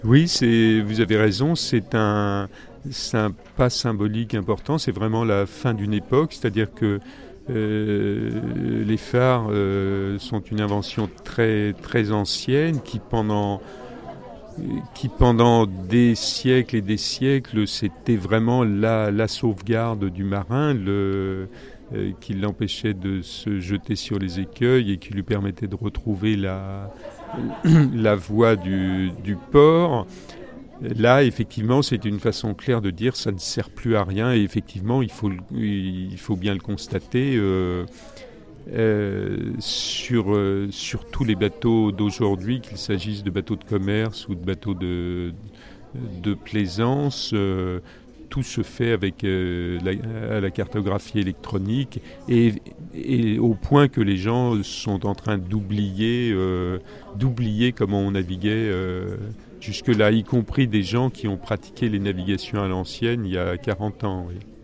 Oui, vous avez raison, c'est un pas symbolique important, c'est vraiment la fin d'une époque, c'est-à-dire que les phares sont une invention très, très ancienne qui pendant des siècles et des siècles, c'était vraiment la sauvegarde du marin, qui l'empêchait de se jeter sur les écueils et qui lui permettait de retrouver la voie du port. Là, effectivement, c'est une façon claire de dire ça ne sert plus à rien. Et effectivement, il faut bien le constater. Sur tous les bateaux d'aujourd'hui, qu'il s'agisse de bateaux de commerce ou de bateaux de plaisance, tout se fait avec la cartographie électronique et au point que les gens sont en train d'oublier comment on naviguait jusque-là, y compris des gens qui ont pratiqué les navigations à l'ancienne il y a 40 ans. Oui.